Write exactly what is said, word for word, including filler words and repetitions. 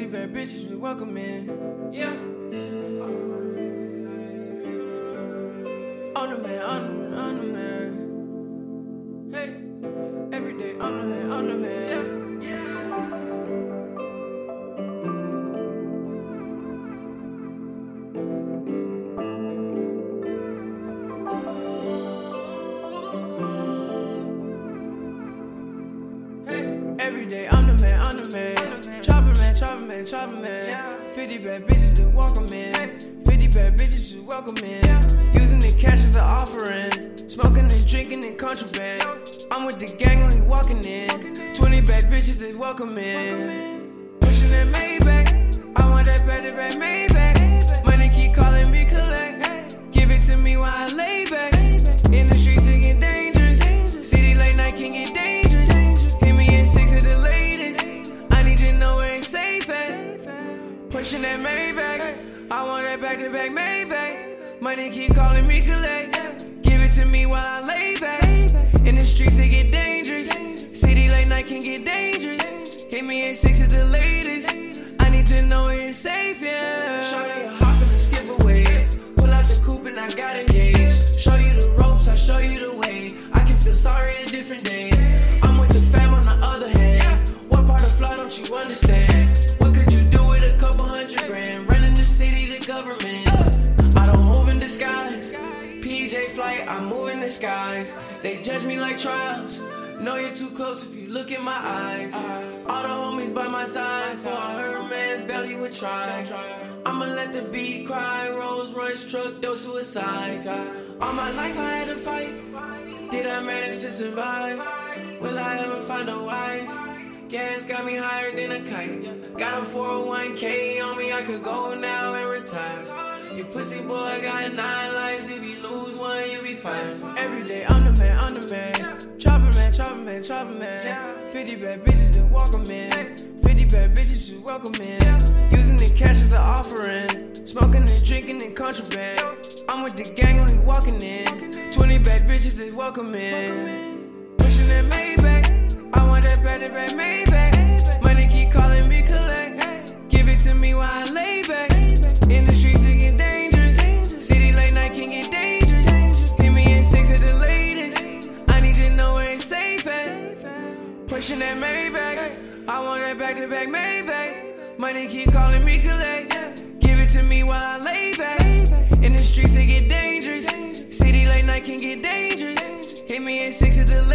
bad bitches we welcome in. Yeah. On the man, on the, on the man. Hey, every day on the man, on the man. Yeah. Hey, every day I'm the man, I'm the man. Chopper man, chopper man, chopper man. fifty bad bitches that welcome in. fifty bad bitches that welcome in. Using the cash as an offering. Smoking and drinking and contraband. I'm with the gang only walking in. twenty bad bitches that welcome in. Pushing that Maybach. I want that back to back Maybach. Money keep calling me collect. Give it to me while I lay back. In the streets it get dangerous. City late night can get dangerous. Hit me in six of the latest. I need to know where it's safe at. Pushing that Maybach. I want that back to back Maybach. Money keep calling me collect. Give it to me while I lay back. In the streets it get dangerous. City late night can get dangerous. Hit me in six of the latest. I need to know where it's safe, yeah. Shawty a hop and a skip away. Pull out the coupe and I got engaged. Show you the ropes, I show you the way. I can feel sorry a different day. I'm with the fam on the other hand. What part of fly don't you understand? What could you do with a couple hundred grand? Running the city, the government. I don't move in disguise. P J flight, I move in the skies. They judge me like trials. Know you're too close if you look in my eyes. All the homies by my side. For her man's belly would try. I'ma let the beat cry. Rolls Royce truck, those suicides. All my life I had to fight. Did I manage to survive? Will I ever find a wife? Gas got me higher than a kite. Got a four oh one K on me, I could go now and retire. You pussy boy got nine lives. If you lose one, you'll be fine. Every day I'm the man, I'm the man. Chopper man, chopper man, chopper man. fifty bad bitches that welcome in. fifty bad bitches that welcome in. Using the cash as an offering. Smoking and drinking and contraband. I'm with the gang only walking in. twenty bad bitches that welcome in. Pushing that Maybach. I want that back to back Maybach. Money keep calling me collect. Give it to me while I lay back. In the streets it get dangerous. City late night can get dangerous. Hit me in six of the latest. I need to know where it's safe at. Pushing that Maybach. I want that back to back Maybach. Money keep calling me collect. Give it to me while I lay back. In the streets it get dangerous. City late night can get dangerous. Hit me in six of the